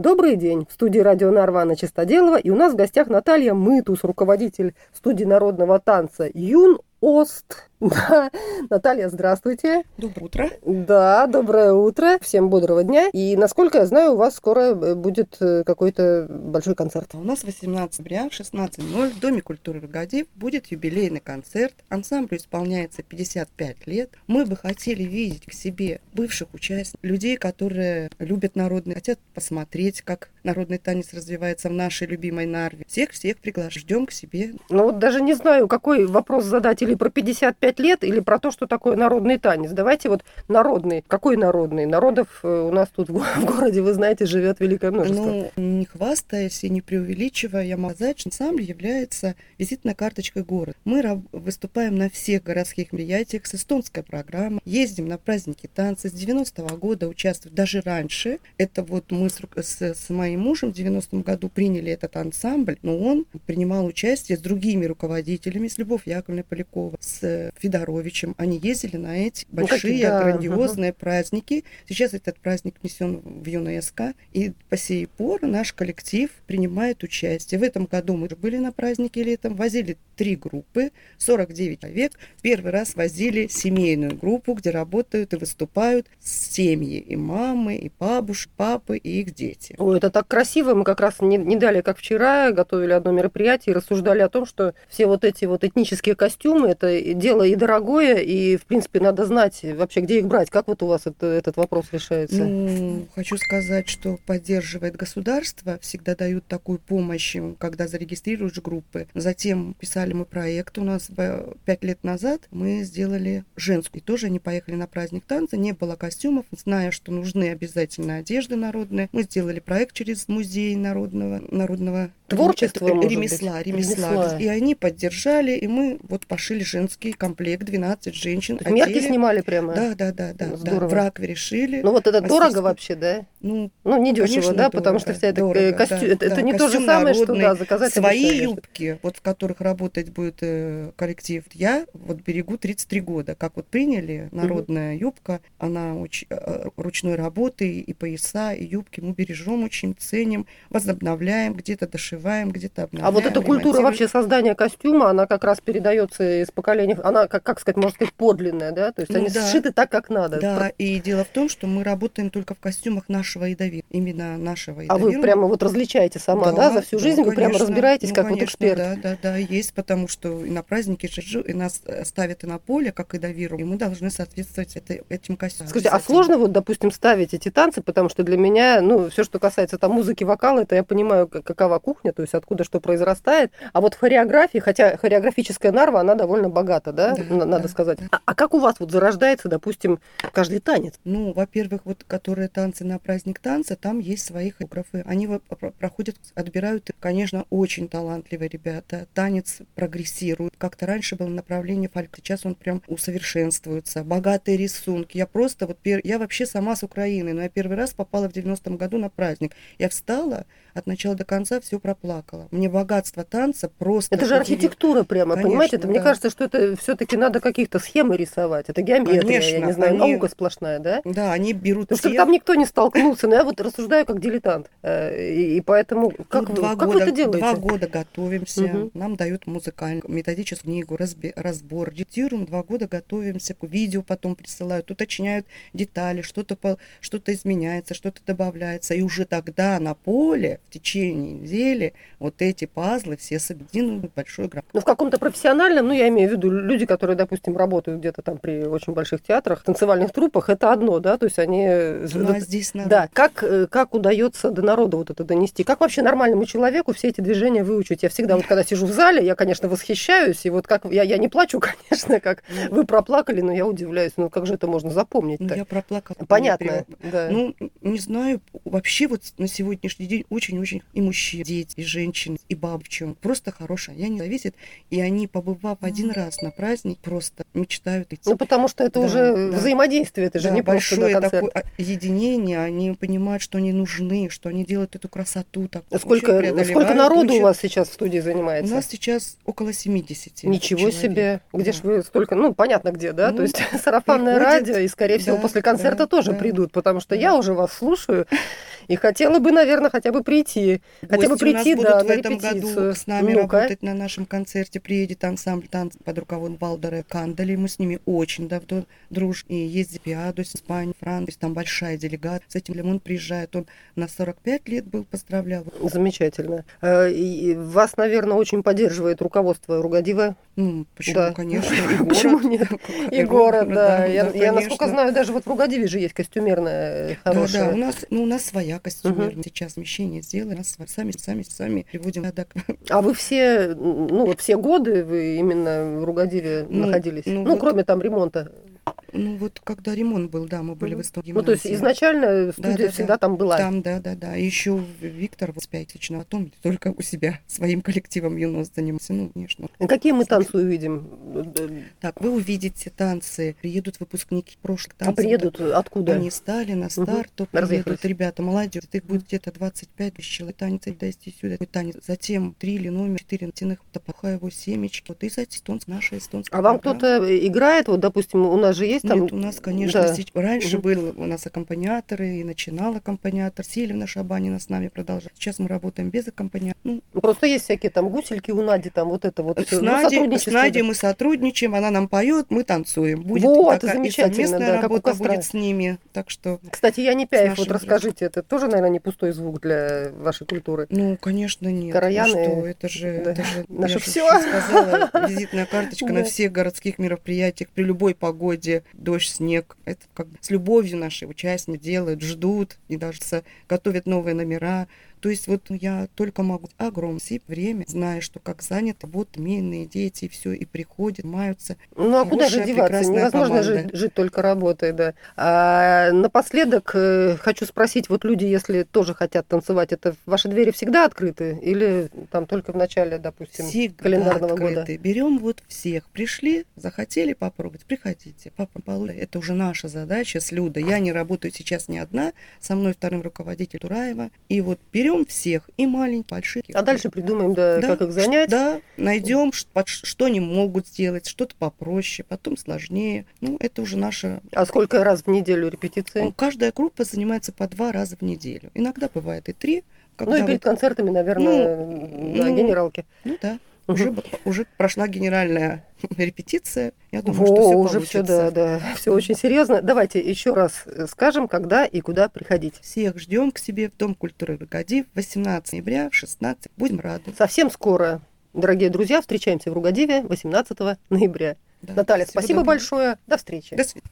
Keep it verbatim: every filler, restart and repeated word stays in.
Добрый день. В студии радио Нарва Анна Чистоделова. И у нас в гостях Наталья Мытус, руководитель студии народного танца Юн Ост. Да. Наталья, здравствуйте. Доброе утро. Да, доброе утро. Всем бодрого дня. И, насколько я знаю, у вас скоро будет какой-то большой концерт. У нас восемнадцатого ноября в шестнадцать ноль в Доме культуры Рогадив будет юбилейный концерт. Ансамблю исполняется пятьдесят пять лет. Мы бы хотели видеть к себе бывших участников, людей, которые любят народный, хотят посмотреть, как народный танец развивается в нашей любимой Нарве. Всех-всех приглашаем. Ждем к себе. Ну вот даже не знаю, какой вопрос задать, или про пятьдесят пять лет, или про то, что такое народный танец. Давайте вот народный. Какой народный? Народов у нас тут в городе, вы знаете, живет великое множество. Ну, не хвастаясь и не преувеличивая, я могу сказать, что ансамбль является визитной карточкой города. Мы выступаем на всех городских мероприятиях с эстонской программой, ездим на праздники танца. С девяностого года участвуем, даже раньше. Это вот мы с, с, с моим мужем в девяностом году приняли этот ансамбль, но он принимал участие с другими руководителями, с Любовью Яковлевной Поляковой, с Федоровичем. Они ездили на эти большие, ну, да, грандиозные угу. праздники. Сейчас этот праздник внесен в ЮНЕСКО, и по сей пору наш коллектив принимает участие. В этом году мы были на празднике летом, возили три группы, сорок девять человек. Первый раз возили семейную группу, где работают и выступают семьи, и мамы, и бабушки, папы, и их дети. Ой, это так красиво. Мы как раз не, не далее, как вчера, готовили одно мероприятие и рассуждали о том, что все вот эти вот этнические костюмы, это дело и дорогое, и, в принципе, надо знать вообще, где их брать. Как вот у вас это, этот вопрос решается? Ну, хочу сказать, что поддерживает государство, всегда дают такую помощь, когда зарегистрируешь группы. Затем писали мы проект, у нас пять лет назад мы сделали женскую. И тоже они поехали на праздник танца, не было костюмов, зная, что нужны обязательно одежды народные. Мы сделали проект через музей народного, народного творчества, ремесла, ремесла, ремесла. И они поддержали, и мы вот пошили женский комплект, двенадцать женщин. Мерки снимали прямо? Да, да, да, да, да. В ракове решили. Ну вот это дорого вообще, да? Ну, ну не дешево, да, дорого, потому что вся эта костюм, да, это, да, это не то же самое, народный, что да, заказать свои юбки, вот в которых работать будет э, коллектив. Я вот берегу тридцать три года, как вот приняли народная угу. юбка, она очень э, ручной работы, и пояса, и юбки мы бережем, очень ценим, возобновляем, где-то дошиваем, где-то обновляем. А вот эта культура вообще создания костюма, она как раз передается из поколения, она, как, как сказать, можно сказать, подлинная, да, то есть ну, они да. сшиты так, как надо. Да, Про... и дело в том, что мы работаем только в костюмах нашего ядовира, именно нашего ядовира. А вы прямо вот различаете сама, да, да за всю да, жизнь, конечно, вы прямо разбираетесь, ну, как конечно, вот эксперт? Да, да, да, есть, потому что и на празднике же и нас ставят и на поле, как ядовиру, и мы должны соответствовать это, этим костюмам. Скажите, а сложно вот, допустим, ставить эти танцы, потому что для меня, ну, все, что касается там музыки, вокала, это я понимаю, какова кухня, то есть откуда что произрастает, а вот в хореографии, хотя хореографическая Нарва, она довольно богата, да, да надо да, сказать. Да. А, а как у вас вот зарождается, допустим, каждый танец? Ну, во-первых, вот которые танцы на праздник танца, там есть свои хореографы. Они проходят, отбирают, конечно, очень талантливые ребята. Танец прогрессирует. Как-то раньше было направление фольк, сейчас он прям усовершенствуется. Богатые рисунки. Я просто вот, я вообще сама с Украины, но я первый раз попала в девяностом году на праздник. Я встала, от начала до конца все проплакала. Мне богатство танца просто... Это же архитектура прямо, конечно, понимаете? Это, да. Мне кажется, что это все-таки надо какие-то схемы рисовать. Это геометрия, конечно, я не знаю, они... наука сплошная, да? Да, они берут... Потому тех... что там никто не столкнулся, но я вот рассуждаю как дилетант. И, и поэтому как, ну, вы, как года, вы это делаете? Два года готовимся, угу. нам дают музыкальную, методическую книгу, разби... разбор. Редактируем, два года готовимся, видео потом присылают, уточняют детали, что-то, по... что-то изменяется, что-то добавляется. И уже тогда на поле в течение недели вот эти пазлы все соединены в большой график. Ну, в каком-то профессиональном, ну, я имею в виду люди, которые, допустим, работают где-то там при очень больших театрах, танцевальных труппах, это одно, да, то есть они... Ну, а здесь надо... Да, как, как удается до народа вот это донести? Как вообще нормальному человеку все эти движения выучить? Я всегда, вот когда сижу в зале, я, конечно, восхищаюсь, и вот как... Я, я не плачу, конечно, как ну, вы проплакали, но я удивляюсь, ну, как же это можно запомнить? Ну, я проплакала. Понятно, при... да. Ну, не знаю, вообще вот на сегодняшний день очень-очень и мужчины, дети, дети, и женщины, и бабы, просто хорошие. Я не зависит, и они, побывав один раз на праздник, просто мечтают идти. Ну, потому что это да, уже да. взаимодействие, это же да, не просто да, концерт. Большое такое единение, они понимают, что они нужны, что они делают эту красоту. Так, сколько, сколько народу у вас сейчас в студии занимается? У нас сейчас около семидесяти. Ничего человек. себе! Где да. ж вы столько, ну, понятно где, да? Ну, То есть сарафанное приходят, радио, и, скорее всего, да, после концерта да, тоже да, придут, потому что да. я уже вас слушаю и хотела бы, наверное, хотя бы прийти. Хотя бы прийти, у нас да, будут на в этом репетицию. году с нами Ну-ка. работать на нашем концерте. Приедет ансамбль танца под руководством Валдера Кандали. Мы с ними очень давно дружим. И ездили в Пиаду, Испанию, Францию. Там большая делегация. С этим он приезжает. Он на сорок пять лет был, поздравлял. Замечательно. И вас, наверное, очень поддерживает руководство Ругадива. Ну, почему, да. конечно, и город. Почему нет? И город, да. Я, да, я, насколько знаю, даже вот в Ругадиве же есть костюмерная хорошая. Да, да, у нас, ну, у нас своя костюмерная. Угу. Сейчас смещение сделали, нас сами, сами, сами приводим. А вы все, ну, вот все годы вы именно в Ругадиве ну, находились? Ну, ну вот, кроме там ремонта. Ну, вот когда ремонт был, да, мы были угу. в эстонии. Ну, то есть изначально студия да, да, всегда да. там была? Там, да, да, да. Еще Виктор вот с пятичного, потом только у себя своим коллективом юнос занимался, ну, конечно. Какие мы танцы увидим? Так, вы увидите танцы, приедут выпускники прошлых танцев. А приедут вот, откуда? Они стали на старт, угу. то приедут ребята, молодежь. Их будет где-то двадцать пять тысяч человек. Танец, дойти сюда, танец. Затем три или номер, четыре натяных, топаха его семечки. Вот и за эстонская, наша эстонская. А вам кто-то играет? Вот, допустим, у нас же есть там... Нет, у нас, конечно, да. раньше угу. был у нас аккомпаниаторы, и начинал аккомпаниатор. Сильвина Шабанина с нами продолжает. Сейчас мы работаем без аккомпаниатора. Ну, просто есть всякие там гусельки у Нади, там вот это вот. С, ну, Надей, с Надей мы сотрудничаем, она нам поет, мы танцуем. Будет вот, такая, замечательно, и совместная да, работа будет с ними. Так что. Кстати, Янипяев, вот расскажите, это тоже, наверное, не пустой звук для вашей культуры? Ну, конечно, нет. Караяны, что? Это же, да. это же наше я все. Сказала, визитная карточка на всех городских мероприятиях при любой погоде, дождь, снег. Это как бы с любовью наши участники делают, ждут и даже готовят новые номера. То есть вот я только могу огромное время, зная, что как заняты, вот менные дети, и все, и приходят, маются. Ну а куда же деваться? Невозможно жить, жить только работой, да. А напоследок э, хочу спросить, вот люди, если тоже хотят танцевать, это ваши двери всегда открыты? Или там только в начале, допустим, всегда календарного открыты. года? Берем вот всех. Пришли, захотели попробовать, приходите. Папа получит. Это уже наша задача с Людой. Я не работаю сейчас не одна, со мной вторым руководитель Тураева. И вот берем всех, и маленьких, больших. А дальше придумаем, да, да, как их занять. Да, найдем, что они могут сделать, что-то попроще, потом сложнее. Ну, это уже наша... А сколько раз в неделю репетиции? Каждая группа занимается по два раза в неделю. Иногда бывает и три. Ну, и перед вот... концертами, наверное, ну, на ну, генералке. Ну, да. Уже, уже прошла генеральная репетиция. Я думаю, Во, что все уже получится. Все, да, да, все очень серьезно. Давайте еще раз скажем, когда и куда приходить. Всех ждем к себе в Дом культуры Ругадив восемнадцатого ноября в шестнадцать. Будем рады. Совсем скоро, дорогие друзья, встречаемся в Ругадиве восемнадцатого ноября. Да. Наталья, спасибо доброго. большое. До встречи. До свидания.